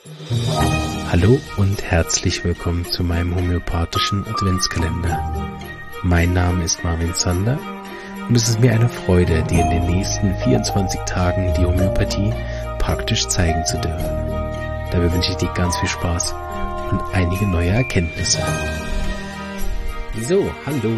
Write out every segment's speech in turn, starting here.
Hallo und herzlich willkommen zu meinem homöopathischen Adventskalender. Mein Name ist Marvin Zander und es ist mir eine Freude, dir in den nächsten 24 Tagen die Homöopathie praktisch zeigen zu dürfen. Dabei wünsche ich dir ganz viel Spaß und einige neue Erkenntnisse. So, hallo.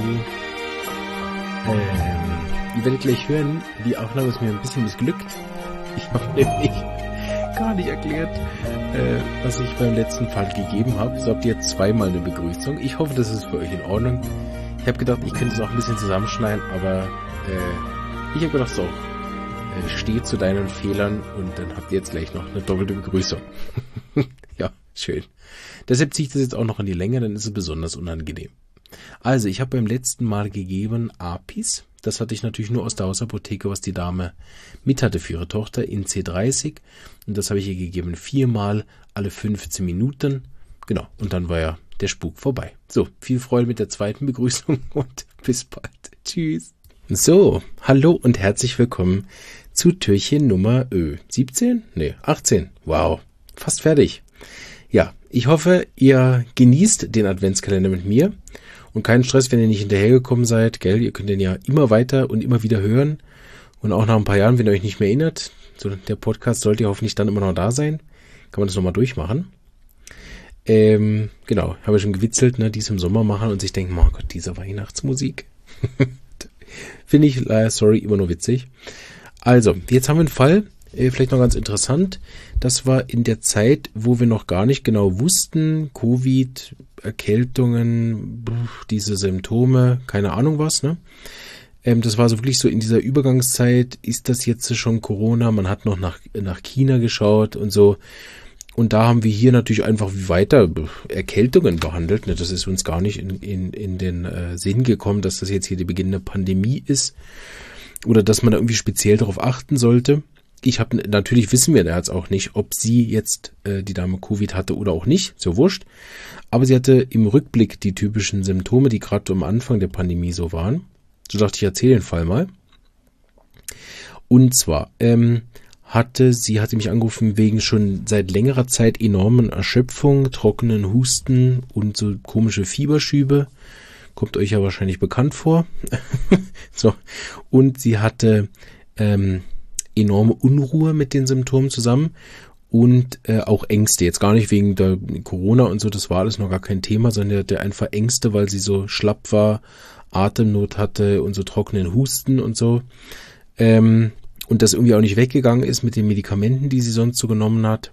Ihr werdet gleich hören, die Aufnahme ist mir ein bisschen missglückt. Ich habe nämlich gar nicht erklärt, was ich beim letzten Fall gegeben habe. So habt ihr jetzt zweimal eine Begrüßung. Ich hoffe, das ist für euch in Ordnung. Ich habe gedacht, ich könnte es auch ein bisschen zusammenschneiden, aber ich habe gedacht, so, steh zu deinen Fehlern und dann habt ihr jetzt gleich noch eine doppelte Begrüßung. Ja, schön. Deshalb ziehe ich das jetzt auch noch in die Länge, dann ist es besonders unangenehm. Also, ich habe beim letzten Mal gegeben Apis. Das hatte ich natürlich nur aus der Hausapotheke, was die Dame mit hatte für ihre Tochter in C30. Und das habe ich ihr gegeben 4-mal alle 15 Minuten. Genau, und dann war ja der Spuk vorbei. So, viel Freude mit der zweiten Begrüßung und bis bald. Tschüss. So, hallo und herzlich willkommen zu Türchen Nummer 17? Nee, 18. Wow, fast fertig. Ja, ich hoffe, ihr genießt den Adventskalender mit mir. Und keinen Stress, wenn ihr nicht hinterhergekommen seid, gell? Ihr könnt den ja immer weiter und immer wieder hören. Und auch nach ein paar Jahren, wenn ihr euch nicht mehr erinnert, so der Podcast sollte ja hoffentlich dann immer noch da sein. Kann man das nochmal durchmachen. Genau, habe ich schon gewitzelt, ne, die es im Sommer machen und sich denken, oh Gott, diese Weihnachtsmusik. Finde ich, sorry, immer nur witzig. Also, jetzt haben wir einen Fall, vielleicht noch ganz interessant. Das war in der Zeit, wo wir noch gar nicht genau wussten, Covid, Erkältungen, diese Symptome, keine Ahnung was, ne? Das war so wirklich so in dieser Übergangszeit, ist das jetzt schon Corona? Man hat noch nach China geschaut und so. Und da haben wir hier natürlich einfach weiter Erkältungen behandelt. Ne? Das ist uns gar nicht in den Sinn gekommen, dass das jetzt hier die beginnende Pandemie ist. Oder dass man da irgendwie speziell darauf achten sollte. Natürlich wissen wir jetzt auch nicht, ob sie jetzt die Dame Covid hatte oder auch nicht, so wurscht. Aber sie hatte im Rückblick die typischen Symptome, die gerade am Anfang der Pandemie so waren. So dachte ich, erzähle den Fall mal. Und zwar hatte mich angerufen wegen schon seit längerer Zeit enormen Erschöpfung, trockenen Husten und so komische Fieberschübe. Kommt euch ja wahrscheinlich bekannt vor. So. Und sie hatte enorme Unruhe mit den Symptomen zusammen und auch Ängste. Jetzt gar nicht wegen der Corona und so, das war alles noch gar kein Thema, sondern der einfach Ängste, weil sie so schlapp war, Atemnot hatte und so trockenen Husten und so. Und das irgendwie auch nicht weggegangen ist mit den Medikamenten, die sie sonst so genommen hat.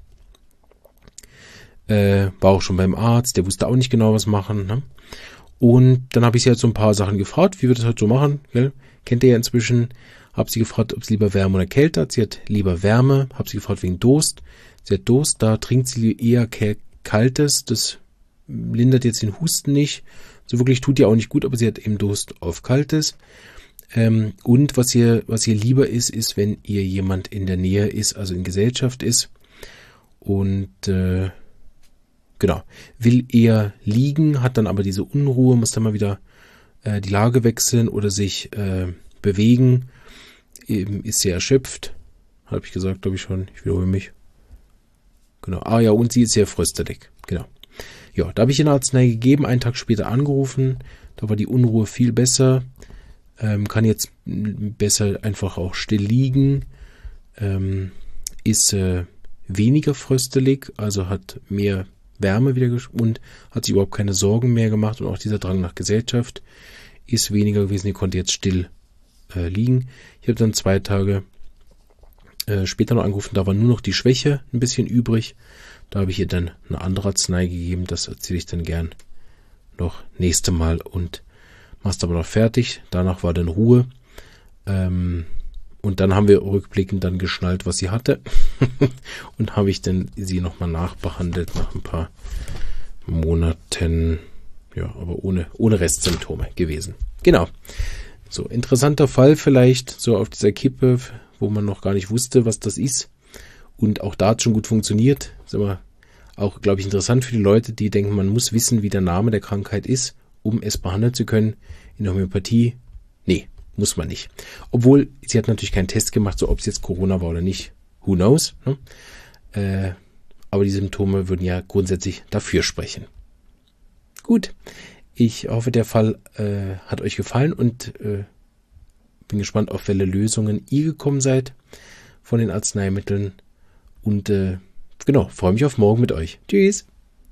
War auch schon beim Arzt, der wusste auch nicht genau, was machen. Ne? Und dann habe ich sie halt so ein paar Sachen gefragt, wie wir das halt so machen. Gell? Kennt ihr ja inzwischen. Habe sie gefragt, ob sie lieber Wärme oder Kälte hat. Sie hat lieber Wärme. Habe sie gefragt wegen Durst. Sie hat Durst, da trinkt sie eher Kaltes. Das lindert jetzt den Husten nicht. So wirklich tut ihr auch nicht gut, aber sie hat eben Durst auf Kaltes. Und was ihr lieber ist, wenn ihr jemand in der Nähe ist, also in Gesellschaft ist. Und genau, will eher liegen, hat dann aber diese Unruhe, muss dann mal wieder die Lage wechseln oder sich bewegen. Eben ist sehr erschöpft, habe ich gesagt, glaube ich schon. Ich wiederhole mich. Genau. Ah ja, und sie ist sehr fröstelig. Genau. Ja, da habe ich ihr eine Arznei gegeben, einen Tag später angerufen. Da war die Unruhe viel besser. Kann jetzt besser einfach auch still liegen. Ist weniger fröstelig, also hat mehr Wärme wieder und hat sich überhaupt keine Sorgen mehr gemacht. Und auch dieser Drang nach Gesellschaft ist weniger gewesen. Die konnte jetzt still liegen. Ich habe dann 2 Tage später noch angerufen, da war nur noch die Schwäche ein bisschen übrig. Da habe ich ihr dann eine andere Arznei gegeben, das erzähle ich dann gern noch nächste Mal und machst aber noch fertig. Danach war dann Ruhe. Und dann haben wir rückblickend dann geschnallt, was sie hatte. Und habe ich dann sie nochmal nachbehandelt nach ein paar Monaten. Ja, aber ohne Restsymptome gewesen. Genau. So, interessanter Fall vielleicht, so auf dieser Kippe, wo man noch gar nicht wusste, was das ist. Und auch da hat es schon gut funktioniert. Ist aber auch, glaube ich, interessant für die Leute, die denken, man muss wissen, wie der Name der Krankheit ist, um es behandeln zu können. In der Homöopathie, nee, muss man nicht. Obwohl, sie hat natürlich keinen Test gemacht, so ob es jetzt Corona war oder nicht. Who knows? Ne? aber die Symptome würden ja grundsätzlich dafür sprechen. Gut, ich hoffe, der Fall hat euch gefallen und bin gespannt, auf welche Lösungen ihr gekommen seid von den Arzneimitteln und genau, freue mich auf morgen mit euch. Tschüss!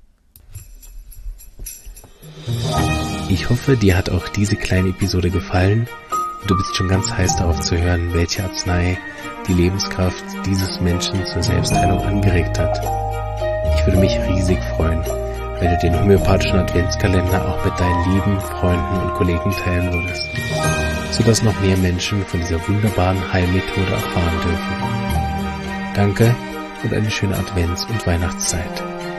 Ich hoffe, dir hat auch diese kleine Episode gefallen und du bist schon ganz heiß darauf zu hören, welche Arznei die Lebenskraft dieses Menschen zur Selbstheilung angeregt hat. Ich würde mich riesig freuen, wenn du den homöopathischen Adventskalender auch mit deinen lieben Freunden und Kollegen teilen würdest, sodass noch mehr Menschen von dieser wunderbaren Heilmethode erfahren dürfen. Danke und eine schöne Advents- und Weihnachtszeit.